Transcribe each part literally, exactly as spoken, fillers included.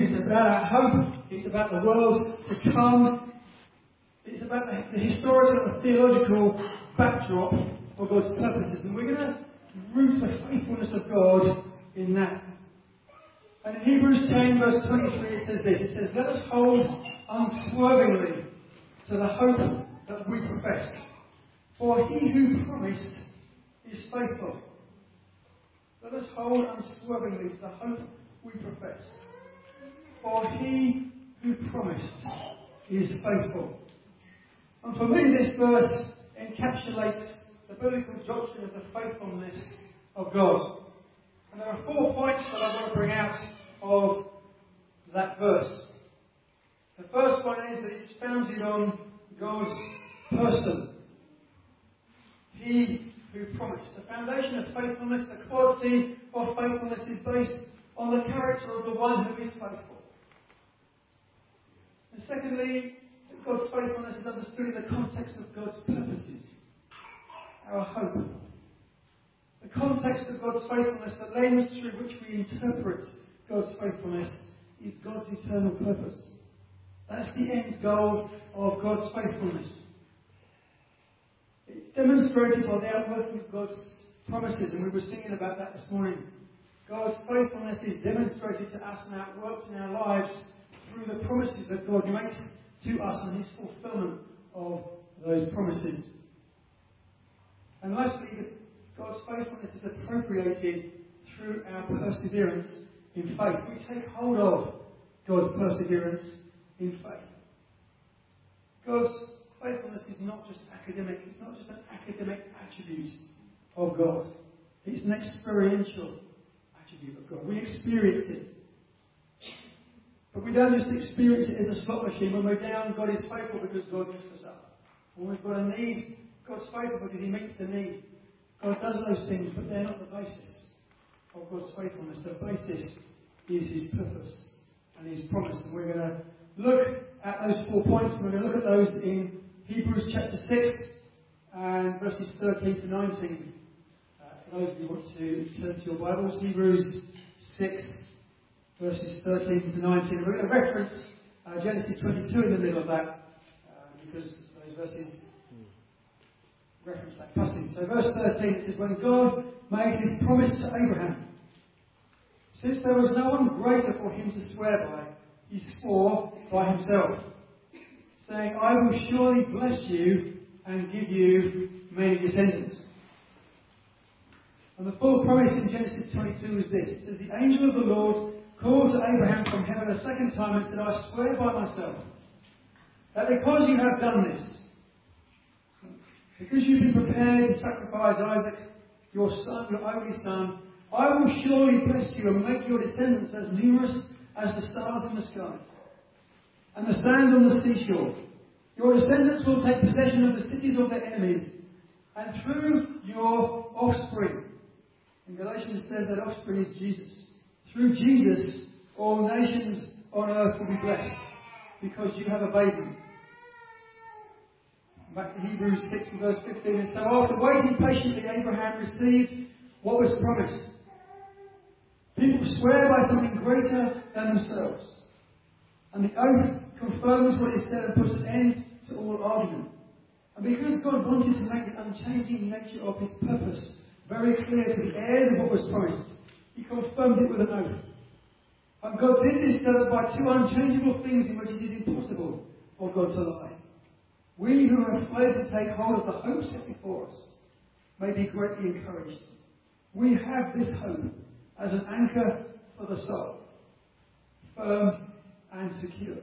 It's about our hope. It's about the world to come. It's about the, the historical and theological backdrop of God's purposes. And we're going to root the faithfulness of God in that. And in Hebrews ten, verse twenty-three, it says this. It says, let us hold unswervingly to the hope that we profess. For he who promised is faithful. Let us hold unswervingly to the hope we profess. For he who promised is faithful. And for me, this verse encapsulates the biblical doctrine of the faithfulness of God. And there are four points that I want to bring out of that verse. The first one is that it's founded on God's person. He who promised. The foundation of faithfulness, the quality of faithfulness is based on the character of the one who is faithful. And secondly, God's faithfulness is understood in the context of God's purposes. Our hope. The context of God's faithfulness, the lens through which we interpret God's faithfulness, is God's eternal purpose. That's the end goal of God's faithfulness. It's demonstrated by the outworking of God's promises, and we were singing about that this morning. God's faithfulness is demonstrated to us and outworked in our lives through the promises that God makes to us and his fulfillment of those promises. And lastly, God's faithfulness is appropriated through our perseverance in faith. We take hold of God's perseverance in faith. God's faithfulness is not just academic. It's not just an academic attribute of God. It's an experiential attribute of God. We experience it. But we don't just experience it as a slot machine. When we're down, God is faithful because God lifts us up. When we've got a need, God's faithful because he meets the need. God does those things, but they're not the basis of God's faithfulness. The basis is his purpose and his promise. And we're going to look at those four points. We're going to look at those in Hebrews chapter six and verses thirteen to nineteen. Uh, for those of you who want to turn to your Bibles, Hebrews six, verses thirteen to nineteen. We're going to reference uh, Genesis twenty-two in the middle of that, uh, because those verses reference that passage. So verse thirteen, it says, when God made his promise to Abraham, since there was no one greater for him to swear by, he swore by himself, saying, I will surely bless you and give you many descendants. And the full promise in Genesis twenty-two is this. It says, the angel of the Lord called to Abraham from heaven a second time and said, I swear by myself, that because you have done this, because you've been prepared to sacrifice Isaac, your son, your only son, I will surely bless you and make your descendants as numerous as the stars in the sky and the sand on the seashore. Your descendants will take possession of the cities of their enemies, and through your offspring, in Galatians it says that offspring is Jesus. Through Jesus, all nations on earth will be blessed, because you have obeyed me. Back to Hebrews six and verse fifteen. And so after waiting patiently, Abraham received what was promised. People swear by something greater than themselves. And the oath confirms what is said and puts an end to all argument. And because God wanted to make the unchanging nature of his purpose very clear to the heirs of what was promised, he confirmed it with an oath. And God did this so that by two unchangeable things in which it is impossible for God to lie, we who have fled to take hold of the hope set before us may be greatly encouraged. We have this hope as an anchor for the soul, firm and secure.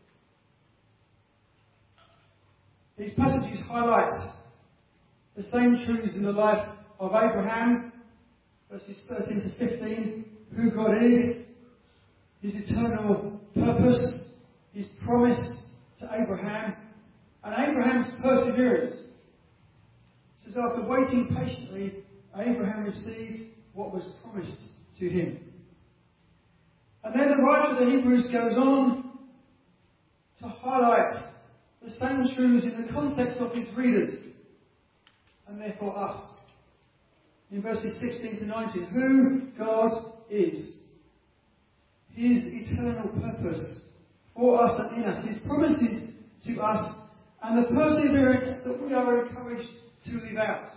These passages highlight the same truths in the life of Abraham, verses thirteen to fifteen, who God is, his eternal purpose, his promise to Abraham, and Abraham's perseverance. It says, after waiting patiently, Abraham received what was promised to him. And then the writer of the Hebrews goes on to highlight the same truths in the context of his readers, and therefore us. In verses sixteen to nineteen, who God is. His eternal purpose for us and in us, His promises to us, and the perseverance that we are encouraged to live out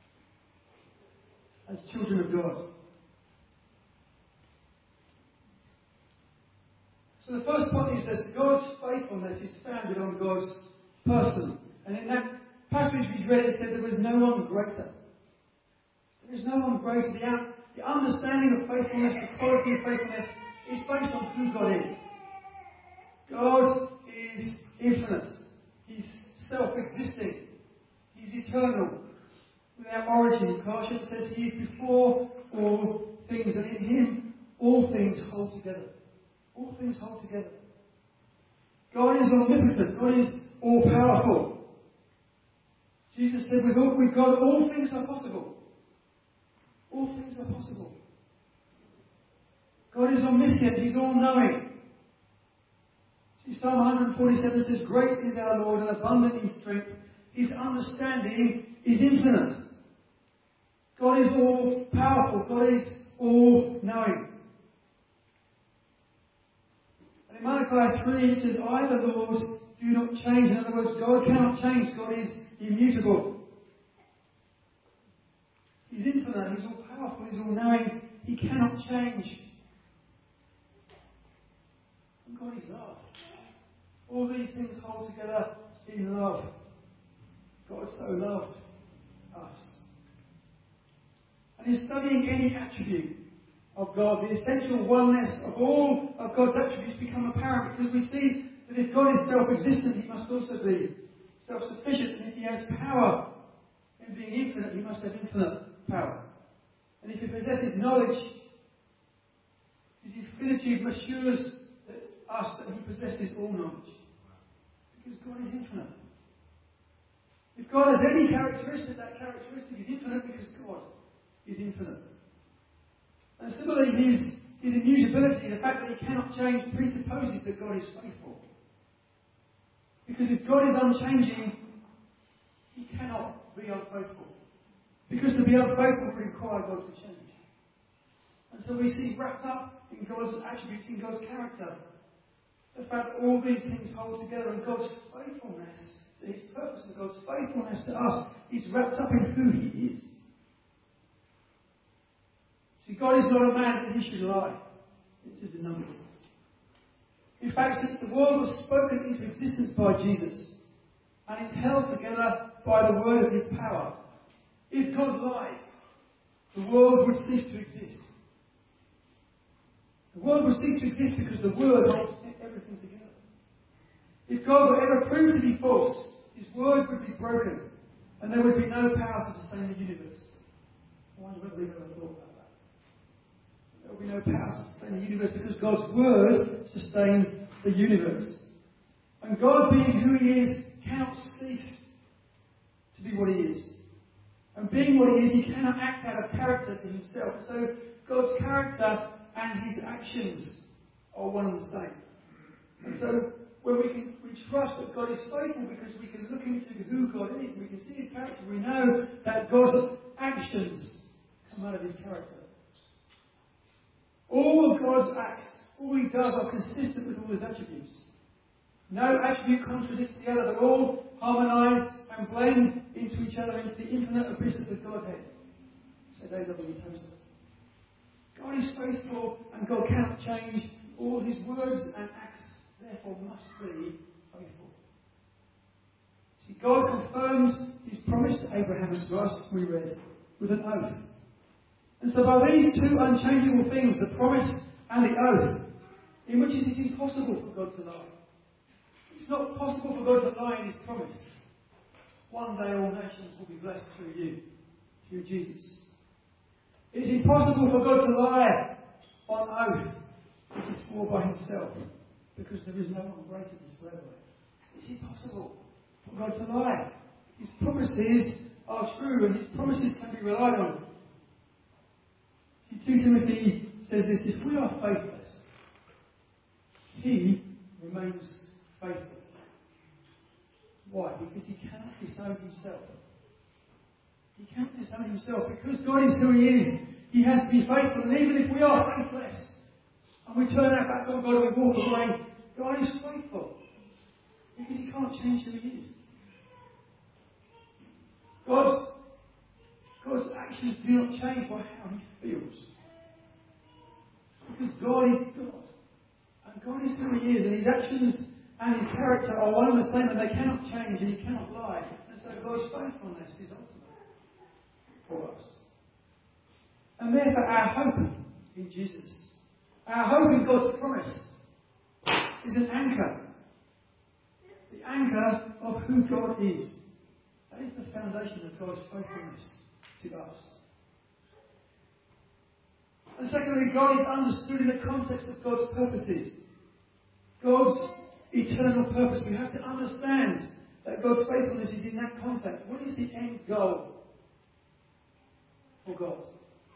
as children of God. So the first point is that God's faithfulness is founded on God's person. And in that passage we read, it said there was no one greater. There is no one greater. The, the understanding of faithfulness, the quality of faithfulness, is based on who God is. God is infinite. He's self-existing. He's eternal. Without origin. Colossians says He is before all things, and in Him all things hold together. All things hold together. God is omnipotent. God is all-powerful. Jesus said, with, all, with God all things are possible. All things are possible. God is omniscient. He's all-knowing. See, Psalm one forty-seven says, great is our Lord and abundant in strength. His understanding is infinite. God is all-powerful. God is all-knowing. And in Malachi three it says, I, the Lord, do not change. In other words, God cannot change. God is immutable. He's infinite. He's all-powerful. He's all-knowing. He cannot change. And God is love. All these things hold together in love. God so loved us. And in studying any attribute of God, the essential oneness of all of God's attributes become apparent, because we see that if God is self-existent, He must also be self-sufficient. And if He has power in being infinite, He must have infinite power. And if He possesses knowledge, His infinitude assures us that He possesses all knowledge. Because God is infinite. If God has any characteristic, that characteristic is infinite because God is infinite. And similarly, His, his immutability, the fact that He cannot change, presupposes that God is faithful. Because if God is unchanging, He cannot be unfaithful. Because to be unfaithful would require God to change. And so we see wrapped up in God's attributes, in God's character, the fact that all these things hold together, and God's faithfulness to His purpose and God's faithfulness to us is wrapped up in who He is. See, God is not a man that He should lie. It says in Numbers. In fact, since the world was spoken into existence by Jesus, and it's held together by the word of His power, if God lied, the world would cease to exist. The world would cease to exist because the word holds everything together. If God were ever proved to be false, His word would be broken, and there would be no power to sustain the universe. I wonder whether we've ever thought about that. There would be no power to sustain the universe because God's word sustains the universe. And God, being who He is, cannot cease to be what He is. And being what He is, He cannot act out of character to Himself. So God's character and His actions are one and the same. And so when we can we trust that God is faithful because we can look into who God is and we can see His character, we know that God's actions come out of His character. All of God's acts, all He does are consistent with all His attributes. No attribute contradicts the other. They're all harmonise and blend into each other into the infinite abyss of the Godhead. Said A W Tozer. God is faithful and God cannot change. All His words and acts therefore must be faithful. See, God confirms His promise to Abraham and to us, we read, with an oath. And so by these two unchangeable things, the promise and the oath, in which it is impossible for God to lie. It's not possible for God to lie in His promise. One day all nations will be blessed through you, through Jesus. It is impossible for God to lie on oath, which is swore by Himself, because there is no one greater to swear by. It's impossible for God to lie. His promises are true, and His promises can be relied on. See, Second Timothy says this: if we are faithless, He remains faithful. Why? Because He cannot disown Himself. He cannot disown Himself. Because God is who He is, He has to be faithful. And even if we are faithless, And we turn our back on God and we walk away. God is faithful. Because he can't change who he is. God's, God's actions do not change by how he feels. Because God is God. And God is who he is. And his actions and his character are one and the same, and they cannot change and he cannot lie. And so God's faithfulness is ultimate for us. And therefore our hope in Jesus, our hope in God's promise, is an anchor. The anchor of who God is. That is the foundation of God's faithfulness to us. And secondly, God is understood in the context of God's purposes. God's eternal purpose. We have to understand that God's faithfulness is in that context. What is the end goal for God?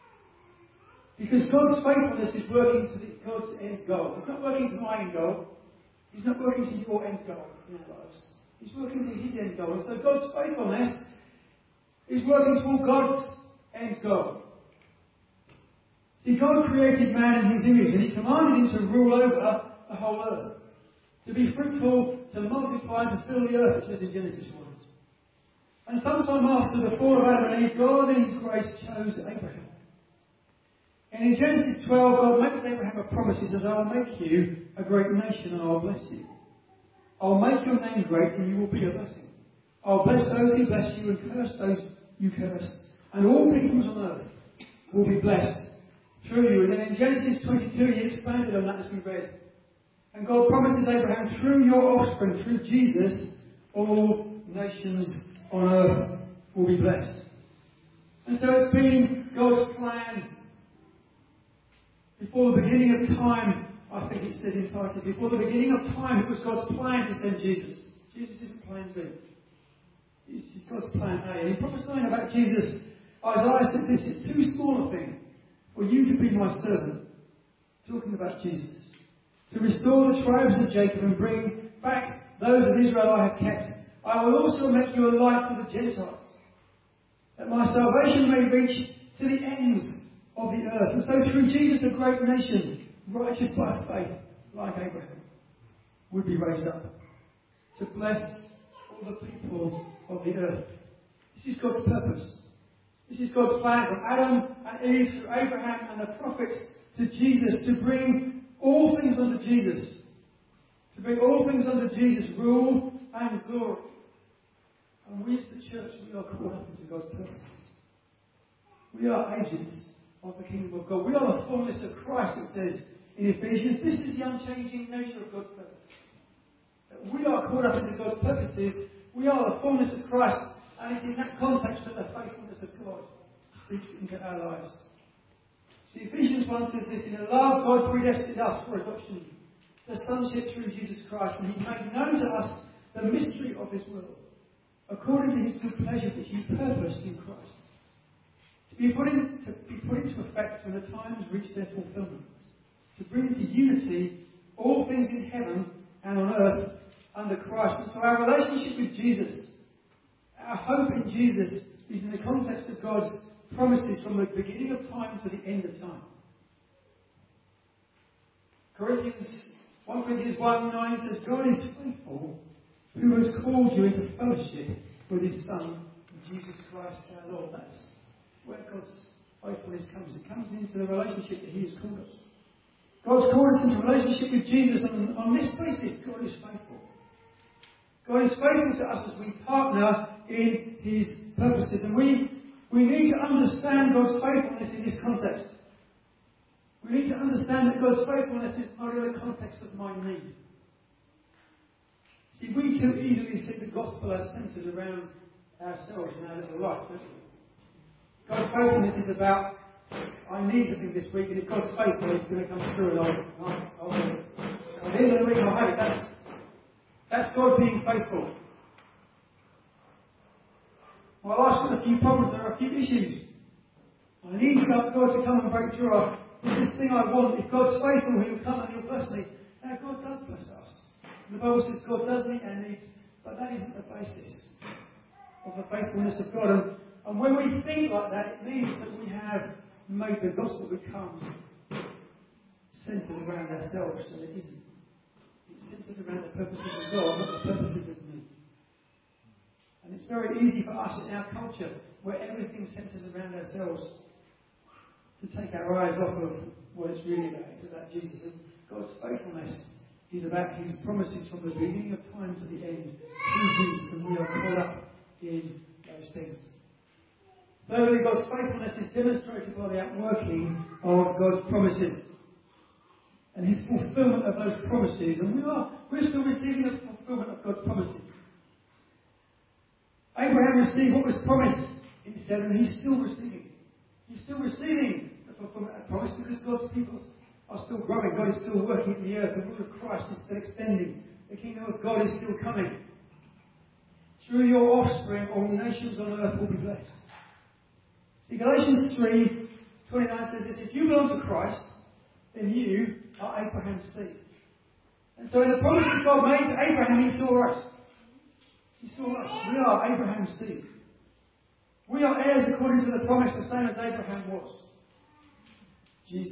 Because God's faithfulness is working to the, God's end goal. It's not working to my end goal. He's not working to your end goal in our lives. He's working to his end goal. And so God's faithfulness is working toward God's end goal. See, God created man in his image and he commanded him to rule over the whole earth. To be fruitful, to multiply, to fill the earth, it says in Genesis one. And sometime after the fall of Adam and Eve, God in his grace chose Abraham. And in Genesis twelve, God makes Abraham a promise. He says, I will make you a great nation and I will bless you. I will make your name great and you will be a blessing. I will bless those who bless you and curse those you curse. And all peoples on earth will be blessed through you. And then in Genesis twenty-two, he expanded on that as we read. And God promises Abraham, through your offspring, through Jesus, all nations on earth will be blessed. And so it's been God's plan before the beginning of time. I think it said in Titus, before the beginning of time, it was God's plan to send Jesus. Jesus isn't plan B. This is God's plan A. And he prophesying about Jesus, Isaiah said, this is too small a thing for you to be my servant. Talking about Jesus. To restore the tribes of Jacob and bring back those of Israel I have kept. I will also make you a light for the Gentiles, that my salvation may reach to the ends of the earth. And so through Jesus, a great nation, righteous by faith, like Abraham, would be raised up to bless all the people of the earth. This is God's purpose. This is God's plan from Adam and Eve through Abraham and the prophets to Jesus, to bring all things under Jesus. To bring all things under Jesus, rule and glory. And we as the church, we are called up into God's purposes. We are agents of the kingdom of God. We are the fullness of Christ, it says in Ephesians. This is the unchanging nature of God's purpose. That we are called up into God's purposes. We are the fullness of Christ. And it's in that context that the faithfulness of God speaks into our lives. See, Ephesians one says this, in love God predestined us for adoption, the sonship through Jesus Christ, and he made known to us the mystery of his will, according to his good pleasure which he purposed in Christ. To be put, in, to be put into effect when the times reach their fulfillment, to bring into unity all things in heaven and on earth under Christ. And so our relationship with Jesus, our hope in Jesus, is in the context of God's promises from the beginning of time to the end of time. Corinthians, First Corinthians one nine says, God is faithful, who has called you into fellowship with his Son, Jesus Christ our Lord. That's where God's faithfulness comes. It comes into the relationship that he has called us. God's called us into a relationship with Jesus, and on this basis, God is faithful. God is faithful to us as we partner in his purposes. And we We need to understand God's faithfulness in this context. We need to understand that God's faithfulness is not in the context of my need. See, we too easily see the gospel as centered around ourselves and our little life, don't we? God's faithfulness is about, I need something this week, and if God's faithful, it's going to come through and I'll, I'll, I'll do it. At the end of the week, I'll have it. That's, that's God being faithful. My life's got a few problems, there are a few issues. I need God to come and break through. There's this thing I want. If God's faithful, he'll come and he'll bless me. Now, God does bless us. And the Bible says God does meet our needs, but that isn't the basis of the faithfulness of God. And, and when we think like that, it means that we have made the gospel become centered around ourselves, and it isn't. It's centered around the purposes of God, not the purposes of me. And it's very easy for us in our culture, where everything centers around ourselves, to take our eyes off of what it's really about. It's about Jesus. And God's faithfulness is about His promises from the beginning of time to the end through Jesus, and we are caught up in those things. Thirdly, God's faithfulness is demonstrated by the outworking of God's promises and His fulfillment of those promises. And we are we're still receiving the fulfillment of God's promises. Abraham received what was promised in seven, and he's still receiving. He's still receiving the fulfillment of promise because God's people are still growing. God is still working in the earth. The rule of Christ is still extending. The kingdom of God is still coming. Through your offspring, all nations on earth will be blessed. See, Galatians three twenty-nine says this: if you belong to Christ, then you are Abraham's seed. And so in the promises God made to Abraham, He saw us. He saw us. We are Abraham's seed. We are heirs according to the promise, the same as Abraham was. Jesus.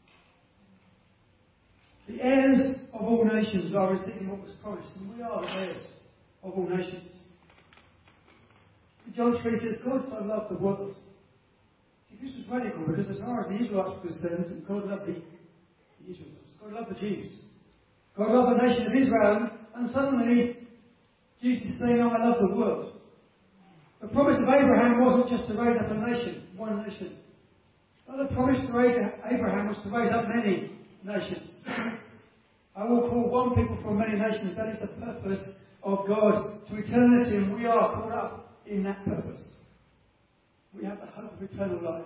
The heirs of all nations are receiving what was promised, and we are the heirs of all nations. John three says, God so loved the world. See, this was radical because as far as the Israelites were concerned, God loved the, the Israelites. God loved the Jews. God loved the nation of Israel, and suddenly Jesus is saying, oh, I love the world. The promise of Abraham wasn't just to raise up a nation, one nation. No, the promise to Abraham was to raise up many nations. I will call one people from many nations. That is the purpose of God to eternity, and we are caught up in that purpose. We have the hope of eternal life.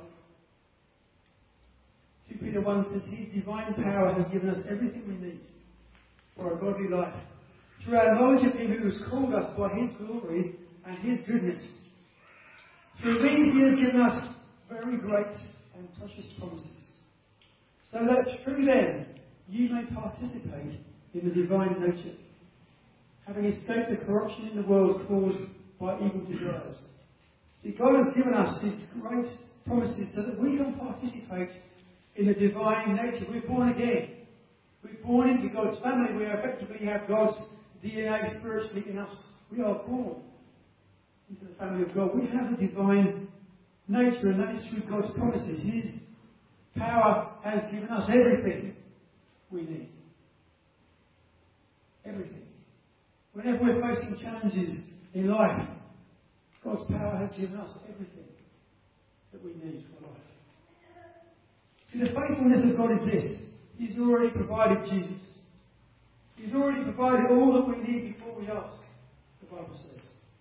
Second Peter one says, His divine power has given us everything we need for a godly life, through our knowledge of Him who has called us by His glory and His goodness. Through these He has given us very great and precious promises, so that through them you may participate in the divine nature, having escaped the corruption in the world caused by evil desires. See, God has given us His great promises so that we can participate in the divine nature. We're born again. We're born into God's family. We effectively have God's D N A spiritually in us. We are born into the family of God. We have a divine nature, and that is through God's promises. His power has given us everything we need. Everything. Whenever we're facing challenges in life, God's power has given us everything that we need for life. See, the faithfulness of God is this: He's already provided Jesus. He's already provided all that we need before we ask, the Bible says.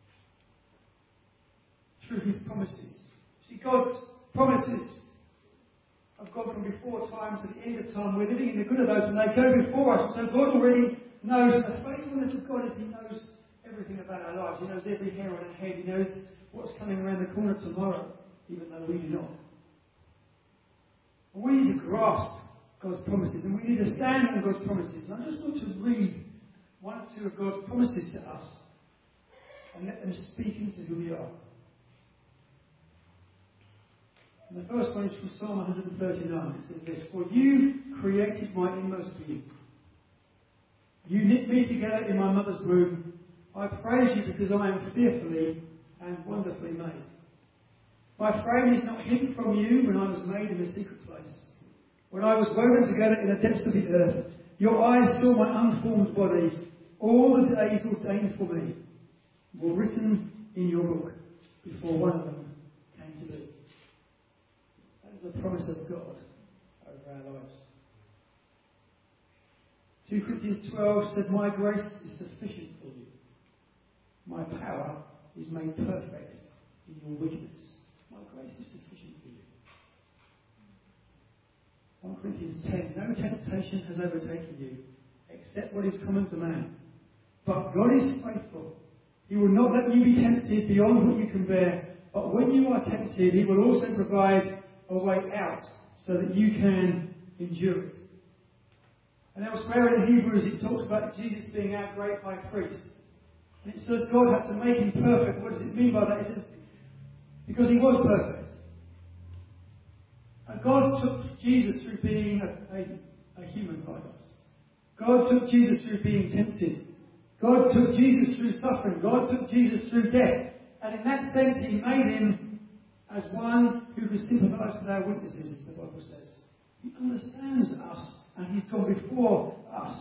Through His promises. See, God's promises have gone from before time to the end of time. We're living in the good of those, and they go before us. So God already knows. The faithfulness of God is He knows everything about our lives. He knows every hair on our head. He knows what's coming around the corner tomorrow, even though we do not. We need to grasp God's promises, and we need to stand on God's promises. And I just want to read one or two of God's promises to us and let them speak into who we are. And the first one is from Psalm one thirty-nine. It says this: For you created my inmost being. You knit me together in my mother's womb. I praise you because I am fearfully and wonderfully made. My frame is not hidden from you when I was made in the secret place. When I was woven together in the depths of the earth, your eyes saw my unformed body. All the days ordained for me were written in your book before one of them came to be. That is the promise of God over our lives. Second Corinthians twelve says, my grace is sufficient for you. My power is made perfect in your weakness. My grace is sufficient for you. First Corinthians ten, no temptation has overtaken you, except what is common to man. But God is faithful. He will not let you be tempted beyond what you can bear. But when you are tempted, He will also provide a way out so that you can endure it. And elsewhere in Hebrews, it talks about Jesus being our great high priest. And it says God had to make Him perfect. What does it mean by that? It says, because He was perfect. And God took Jesus through being a, a, a humanified us. God took Jesus through being tempted. God took Jesus through suffering. God took Jesus through death. And in that sense, he made him as one who can sympathise with our weaknesses, as the Bible says. He understands us, and he's gone before us.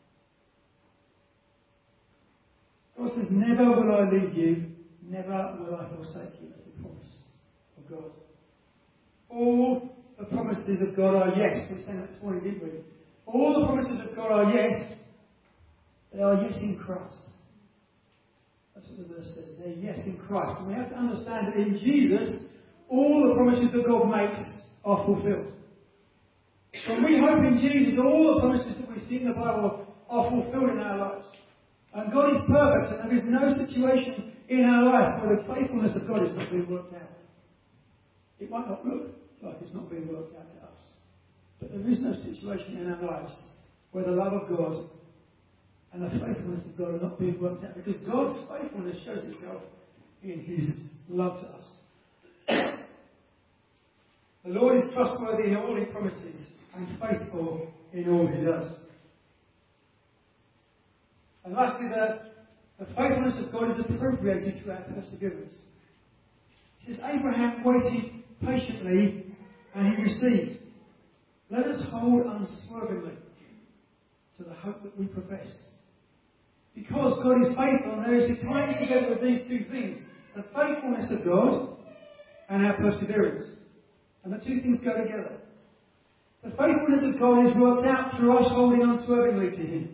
God says, never will I leave you, never will I forsake you. That's the promise of God. All the promises of God are yes. We sang that this morning, didn't we? All the promises of God are yes. They are yes in Christ. That's what the verse says. They're yes in Christ. And we have to understand that in Jesus, all the promises that God makes are fulfilled. When we hope in Jesus, all the promises that we see in the Bible are fulfilled in our lives. And God is perfect, and there is no situation in our life where the faithfulness of God is not being worked out. It might not look like it's not being worked out to us, but there is no situation in our lives where the love of God and the faithfulness of God are not being worked out, because God's faithfulness shows itself in his love to us. The Lord is trustworthy in all he promises and faithful in all he does. And lastly, the, the faithfulness of God is appropriated through our perseverance. It says, Abraham waited patiently and he received. Let us hold unswervingly to the hope that we profess. Because God is faithful, and there is a tying together of these two things, the faithfulness of God and our perseverance. And the two things go together. The faithfulness of God is worked out through us holding unswervingly to him.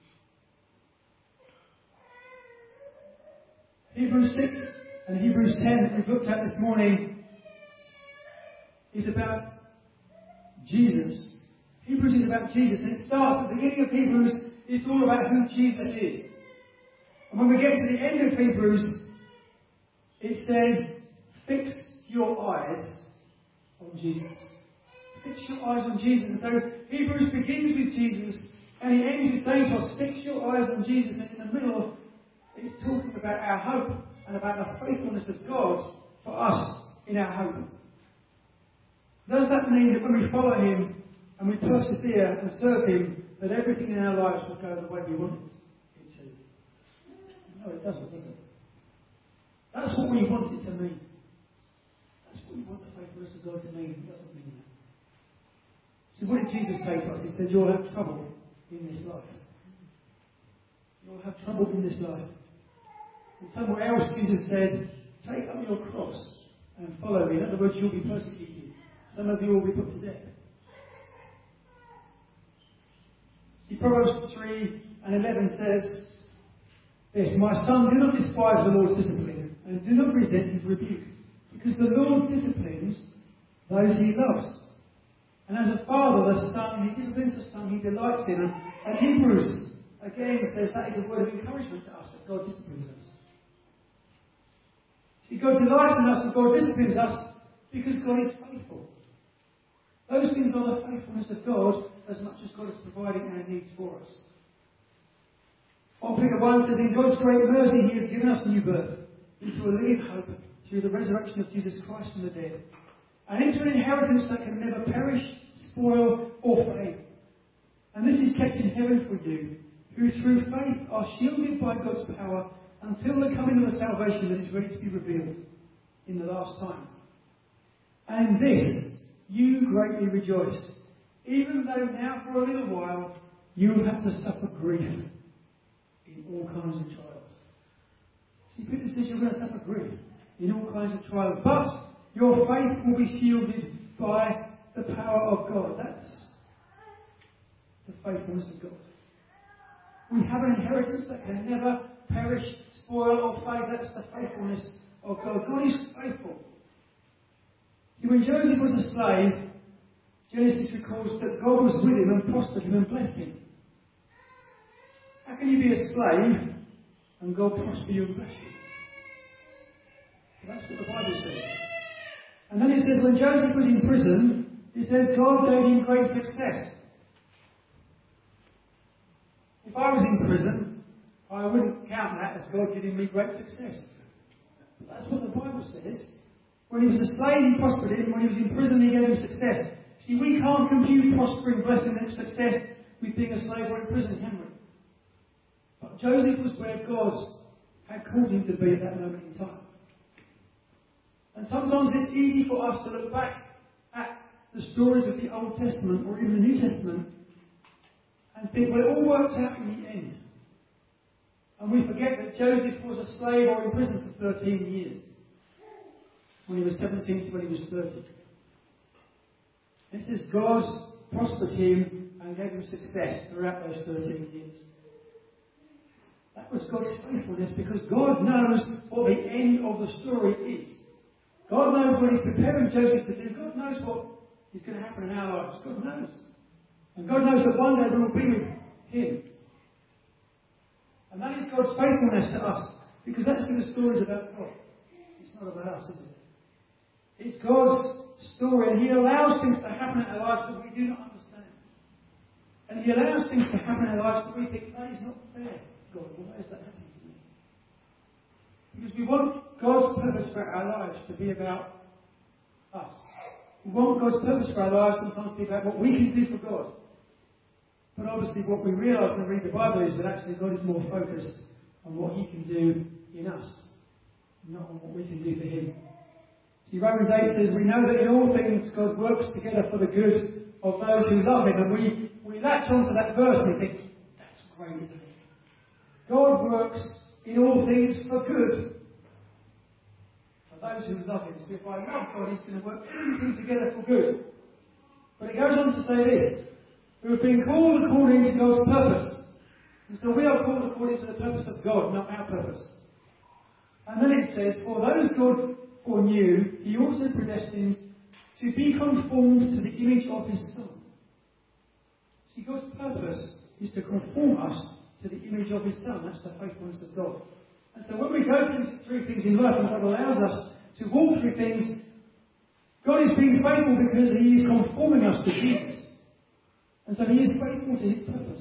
Hebrews six and Hebrews ten that we've looked at this morning is about Jesus. Hebrews is about Jesus, and it starts at the beginning of Hebrews. It's all about who Jesus is. And when we get to the end of Hebrews, it says, fix your eyes on Jesus. Fix your eyes on Jesus. And so Hebrews begins with Jesus, and it ends with saying to us, fix your eyes on Jesus. And in the middle, it's talking about our hope and about the faithfulness of God for us in our hope. Does that mean that when we follow him and we persevere and serve him, that everything in our lives will go the way we want it to? No, it doesn't, does it? That's what we want it to mean. That's what we want the faithfulness of God to mean. It doesn't mean that. So what did Jesus say to us? He said, you'll have trouble in this life. You'll have trouble in this life. And somewhere else Jesus said, take up your cross and follow me. In other words, you'll be persecuted. Some of you will be put to death. See, Proverbs three and eleven says this, my son, do not despise the Lord's discipline, and do not resent his rebuke, because the Lord disciplines those he loves. And as a father, the son, he disciplines the son he delights in. And, and Hebrews, again, says that is a word of encouragement to us, that God disciplines us. See, God delights in us and God disciplines us because God is faithful. Those things are the faithfulness of God as much as God is providing our needs for us. First Peter one says, in God's great mercy he has given us new birth into a living hope through the resurrection of Jesus Christ from the dead, and into an inheritance that can never perish, spoil, or fade. And this is kept in heaven for you, who through faith are shielded by God's power until the coming of the salvation that is ready to be revealed in the last time. And in this you greatly rejoice, even though now for a little while you will have to suffer grief in all kinds of trials. See, Peter says you're going to suffer grief in all kinds of trials, but your faith will be shielded by the power of God. That's the faithfulness of God. We have an inheritance that can never perish, spoil, or fade. That's the faithfulness of God. God is faithful. See, when Joseph was a slave, Genesis records that God was with him and prospered him and blessed him. How can you be a slave and God prosper you and bless you? Well, that's what the Bible says. And then it says when Joseph was in prison, it says God gave him great success. If I was in prison, I wouldn't count that as God giving me great success. But that's what the Bible says. When he was a slave, he prospered him. When he was in prison, he gave him success. See, we can't compute prospering, blessing and success with being a slave or in prison, can we? But Joseph was where God had called him to be at that moment in time. And sometimes it's easy for us to look back at the stories of the Old Testament or even the New Testament and think, well, it all works out in the end. And we forget that Joseph was a slave or in prison for thirteen years. When he was seventeen to when he was thirty. It says God prospered him and gave him success throughout those thirteen years. That was God's faithfulness, because God knows what the end of the story is. God knows what He's preparing Joseph to do. God knows what is going to happen in our lives. God knows. And God knows that one day we will be with Him. And that is God's faithfulness to us. Because actually the story is about God. It's not about us, is it? It's God's story, and He allows things to happen in our lives that we do not understand. And He allows things to happen in our lives that we think, that is not fair, God. Why is that happening to me? Because we want God's purpose for our lives to be about us. We want God's purpose for our lives sometimes to be about what we can do for God. But obviously what we realise when we read the Bible is that actually God is more focused on what He can do in us, not on what we can do for Him. See, Romans eight says, we know that in all things God works together for the good of those who love Him. And we, we latch onto that verse and we think, that's great, isn't it? God works in all things for good for those who love Him. So if I love God, He's going to work everything together for good. But it goes on to say this: we have been called according to God's purpose. And so we are called according to the purpose of God, not our purpose. And then it says, for those God foreknew, He also predestined to be conformed to the image of His Son. See, God's purpose is to conform us to the image of His Son. That's the faithfulness of God. And so when we go through, through things in life and God allows us to walk through things, God is being faithful because He is conforming us to Jesus. And so He is faithful to His purpose.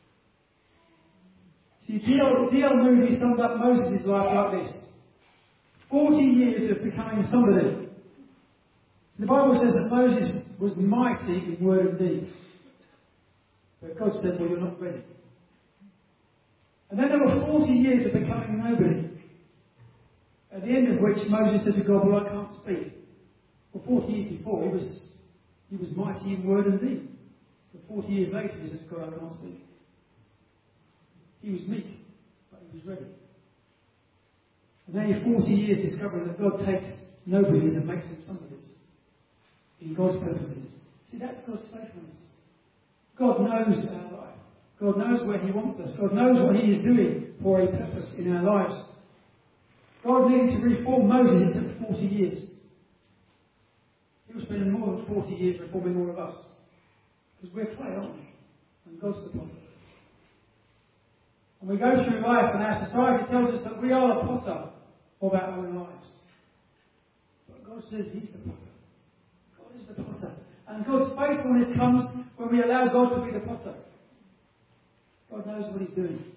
See, D L Moody summed up Moses' life like this: forty years of becoming somebody. The Bible says that Moses was mighty in word and deed. But God said, well, you're not ready. And then there were forty years of becoming nobody. At the end of which Moses said to God, well, I can't speak. Well, forty years before, he was, he was mighty in word and deed. But forty years later, he said to God, I can't speak. He was meek, but he was ready. And now you're forty years discovering that God takes nobodies and makes them somebodies in God's purposes. See, that's God's faithfulness. God knows our life. God knows where He wants us. God knows what He is doing for a purpose in our lives. God needed to reform Moses. It took forty years. He was spending more than forty years reforming all of us. Because we're clay, aren't we? And God's the potter. And we go through life and our society tells us that we are the potter of our own lives. But God says He's the potter. God is the potter. And God's faithfulness comes when we allow God to be the potter. God knows what He's doing.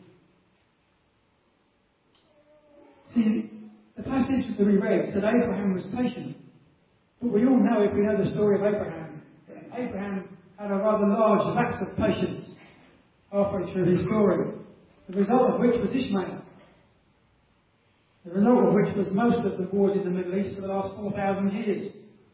See, the passage that we read said Abraham was patient. But we all know, if we know the story of Abraham, that Abraham had a rather large lapse of patience halfway through his story. The result of which was Ishmael. The result of which was most of the wars in the Middle East for the last four thousand years.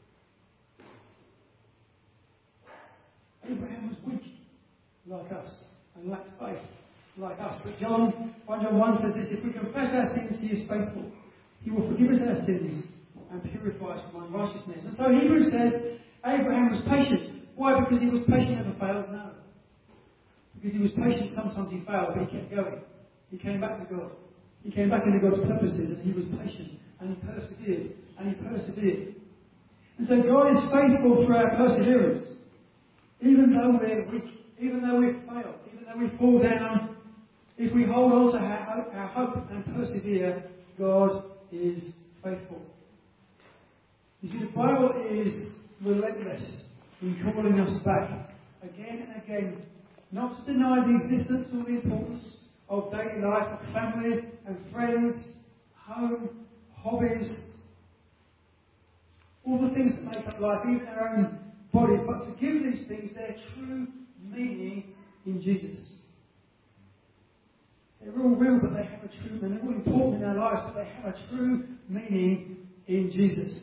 Abraham was weak, like us, and lacked faith, like us. But John, First John one says this: if we confess our sins, He is faithful. He will forgive us our sins and purify us from unrighteousness. And so Hebrews says Abraham was patient. Why? Because he was patient and never failed? No. Because he was patient, sometimes he failed, but he kept going. He came back to God. He came back into God's purposes, and he was patient, and he persevered, and he persevered. And so God is faithful through our perseverance. Even though we're weak, even though we fail, even though we fall down, if we hold on to our, our hope and persevere, God is faithful. You see, the Bible is relentless in calling us back again and again. Not to deny the existence or the importance of daily life, of family and friends, home, hobbies, all the things that make up life, even our own bodies, but to give these things their true meaning in Jesus. They're all real, but they have a true meaning. They're all important in our lives, but they have a true meaning in Jesus.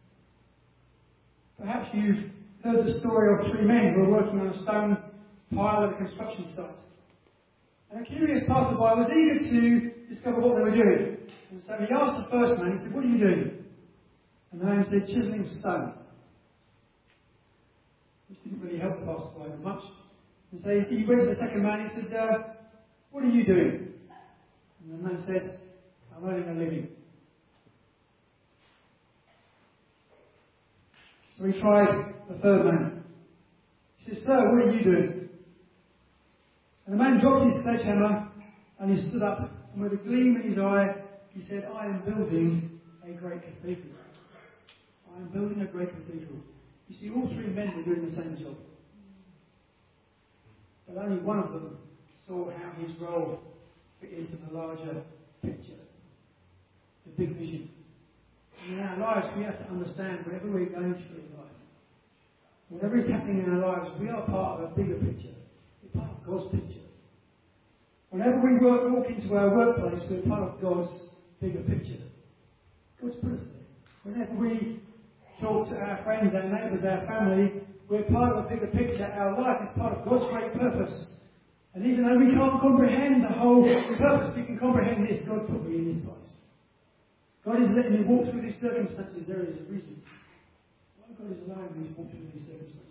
Perhaps you've heard the story of three men who were working on a stone pile at a construction site. And a curious passerby was eager to discover what they were doing. And so he asked the first man, he said, "What are you doing?" And the man said, "Chiseling stone." Which didn't really help the passerby very much. And so he went to the second man, he said, uh, "What are you doing?" And the man said, "I'm earning a living." So he tried the third man. He said, "Sir, what are you doing?" And the man dropped his sledgehammer and he stood up, and with a gleam in his eye, he said, "I am building a great cathedral. I am building a great cathedral." You see, all three men were doing the same job. But only one of them saw how his role fit into the larger picture, the big vision. And in our lives, we have to understand whatever we're going through in life, whatever is happening in our lives, we are part of a bigger picture. We're part of God's picture. Whenever we work, walk into our workplace, we're part of God's bigger picture. God's put us there. Whenever we talk to our friends, our neighbours, our family, we're part of a bigger picture. Our life is part of God's great purpose. And even though we can't comprehend the whole purpose, we can comprehend this. God put me in this place. God is letting me walk through these circumstances. There is a reason why God is allowing me to walk through these circumstances.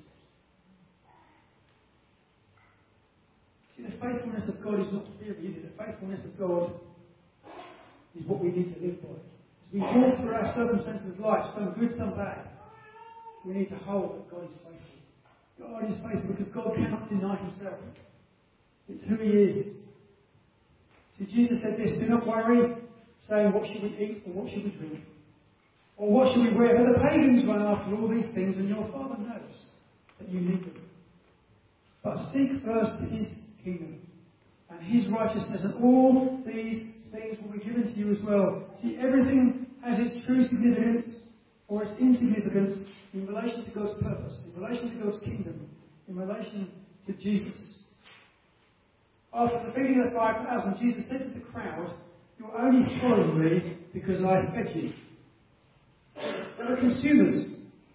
See, the faithfulness of God is not theory, is it? The faithfulness of God is what we need to live by. As we walk through our circumstances of life, some good, some bad, we need to hold that God is faithful. God is faithful because God cannot deny himself. It's who he is. See, Jesus said this, "Do not worry, saying, what should we eat or what should we drink? Or what should we wear? For the pagans run after all these things, and your Father knows that you need them. But seek first his kingdom and his righteousness, and all these things will be given to you as well." See, everything has its true significance or its insignificance in relation to God's purpose, in relation to God's kingdom, in relation to Jesus. After the feeding of the five thousand, Jesus said to the crowd, "You're only following me because I fed you." They were consumers.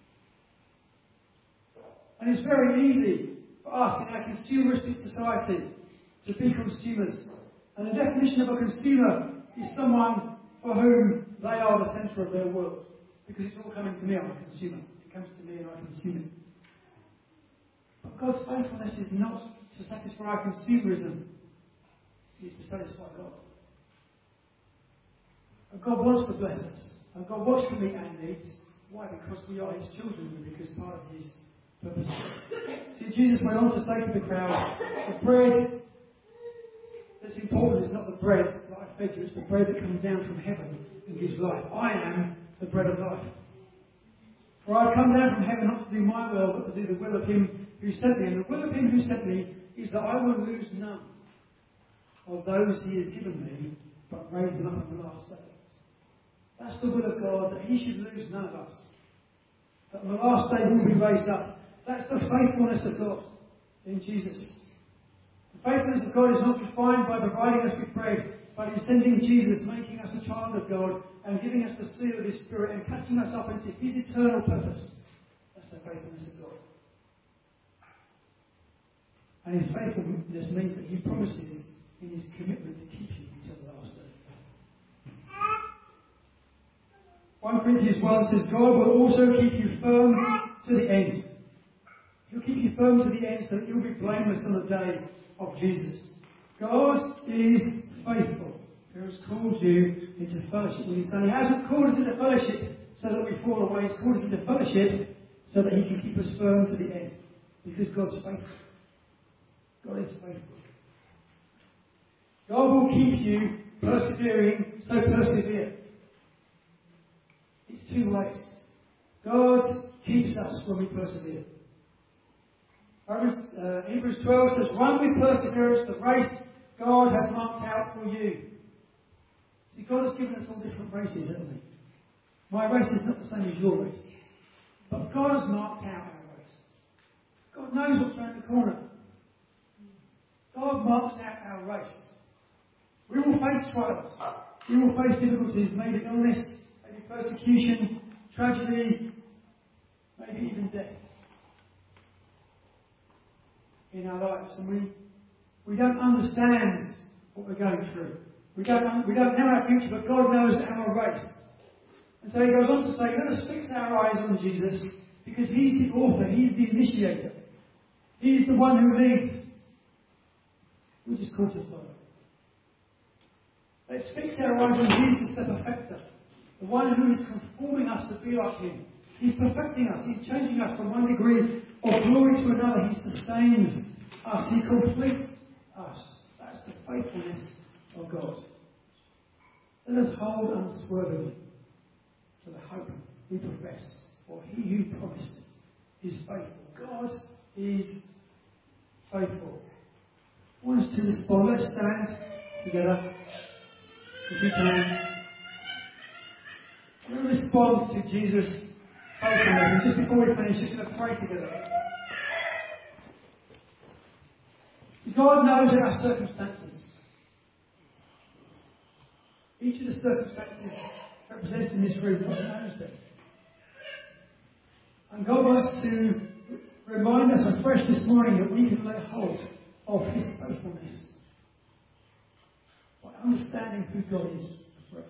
And it's very easy for us in our consumeristic society to be consumers. And the definition of a consumer is someone for whom they are the centre of their world. Because it's all coming to me, I'm a consumer. It comes to me and I consume it. But God's faithfulness is not to satisfy our consumerism. It is to satisfy God. And God wants to bless us. And God wants to meet our needs. Why? Because we are his children and because part of his purpose. See, Jesus went on to say to the crowd, the bread that's important is not the bread that I fed you, it's the bread that comes down from heaven and gives life. I am the bread of life. For I have come down from heaven not to do my will, but to do the will of him who sent me. And the will of him who sent me is that I will lose none of those he has given me, but raise them up on the last day. That's the will of God, that he should lose none of us. That on the last day we'll be raised up. That's the faithfulness of God in Jesus. The faithfulness of God is not defined by providing us with bread, but in sending Jesus, making us a child of God, and giving us the seal of his Spirit, and catching us up into his eternal purpose. That's the faithfulness of God. And his faithfulness means that he promises in his commitment to keep you until the last day. First Corinthians one says, God will also keep you firm to the end. He'll keep you firm to the end so that you'll be blameless on the day of Jesus. God is faithful, who has called you into fellowship with his Son. He hasn't called us into fellowship so that we fall away. He's called us into fellowship so that he can keep us firm to the end. Because God's faithful. God is faithful. God will keep you persevering, so persevere. It's two ways. God keeps us when we persevere. Uh, Hebrews twelve says, run with perseverance the race God has marked out for you. See, God has given us all different races, hasn't he? My race is not the same as your race. But God has marked out our race. God knows what's around the corner. God marks out our race. We will face trials. We will face difficulties, maybe illness, maybe persecution, tragedy, maybe even death in our lives. And we, we don't understand what we're going through. We don't, we don't know our future, but God knows our race. And so he goes on to say, let us fix our eyes on Jesus, because he's the author, he's the initiator. He's the one who leads. We're just called to follow. Let's fix our eyes on Jesus, the perfecter, the one who is conforming us to be like him. He's perfecting us. He's changing us from one degree of glory to another. He sustains us. He completes us. That's the faithfulness of God. Let us hold unswervingly to the hope we profess, for he who promised is faithful. God is faithful. I want us to respond. Let's stand together, if we can. We're going to respond to Jesus' faithfulness. And just before we finish, just going to pray together. God knows our circumstances. Each of the circumstances represented in this room, God knows them. And God wants to remind us afresh this morning that we can lay hold of his faithfulness by understanding who God is afresh,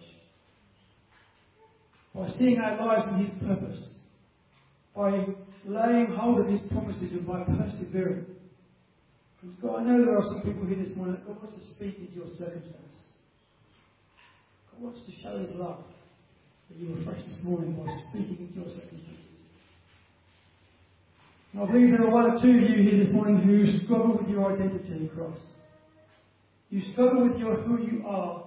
by seeing our lives in his purpose, by laying hold of his promises, and by persevering. And God, I know there are some people here this morning that God wants to speak into your circumstance. God wants to show his love that you refresh this morning by speaking into your circumstances. And I believe there are one or two of you here this morning who struggle with your identity in Christ. You struggle with your who you are.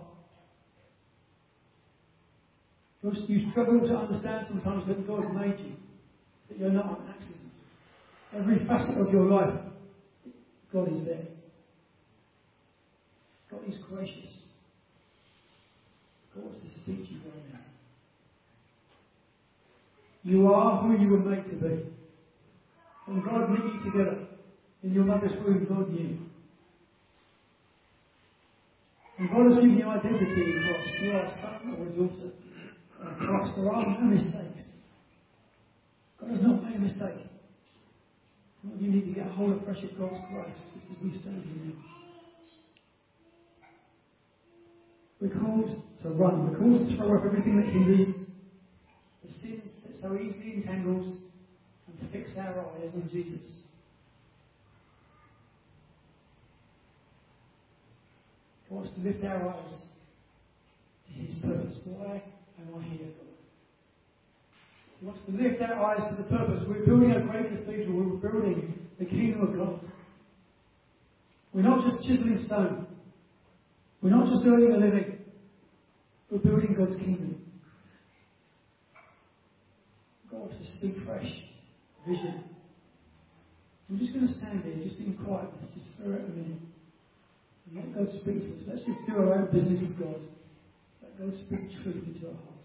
You struggle to understand sometimes that God made you, that you're not an accident. Every facet of your life, God is there. God is gracious. God wants to speak to you right now. You are who you were made to be. When God knit you together in your mother's womb, God knew. And God has given you identity in Christ. You are a son or a daughter of Christ. There are no mistakes. God has not made a mistake. Well, you need to get a hold of fresh of God's grace just as we stand here now. We're called to run. We're called to throw off everything that hinders, the sins that so easily entangles, and to fix our eyes on Jesus. He wants to lift our eyes to his purpose. Why am I here, God? He wants to lift our eyes to the purpose. We're building a great cathedral. We're building the kingdom of God. We're not just chiseling stone. We're not just earning a living. We're building God's kingdom. God wants to speak fresh vision. I'm just going to stand here, just in quietness, just for a minute. And let God speak to us. Let's just do our own business with God. Let God speak truth into our hearts.